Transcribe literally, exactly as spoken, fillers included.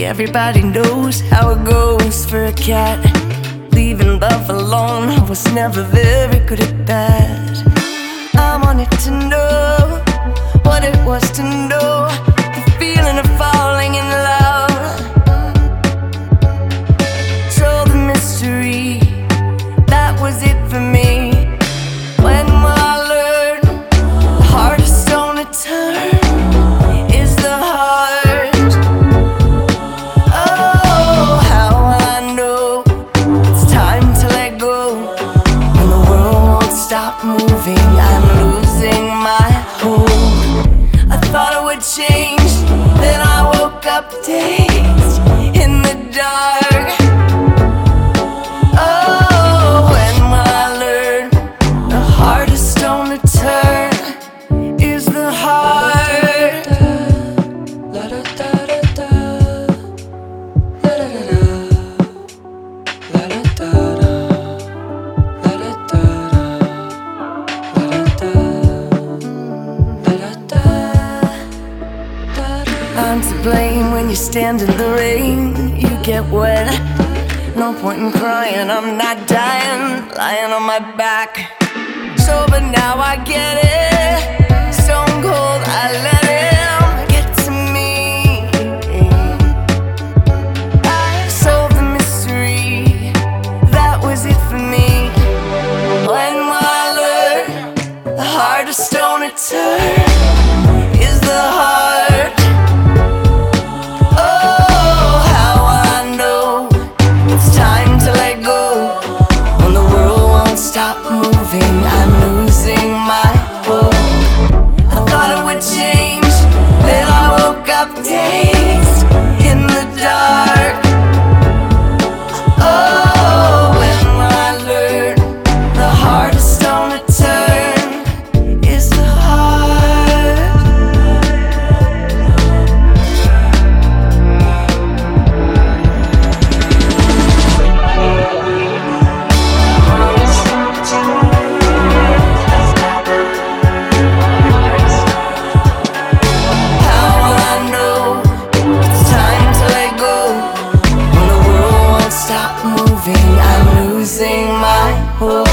Everybody knows how it goes for a cat. Leaving love alone, I was never very good at that. I wanted to know what it was to know the feeling of falling in love. So the mystery, that was it for me. When will I learn the hardest stone to turn is the heart? Oh, how will I know it's time to let go when the world won't stop moving? I'm losing my hold. I thought it would change, then I woke up dazed in the dark. Oh, when will I learn the hardest stone to turn is the heart? I'm to blame when you stand in the rain, you get wet. No point in crying, I'm not dying, lying on my back. So, but now I get it, stone cold, I let him get to me. I solved the mystery, that was it for me. When will I learn the hardest stone to turn is the heart? Stop moving, I'm losing my hold. I thought it would change, then I woke up dazed in the dark. Oh, when will I learn the hardest stone to turn is the I'm losing my hold.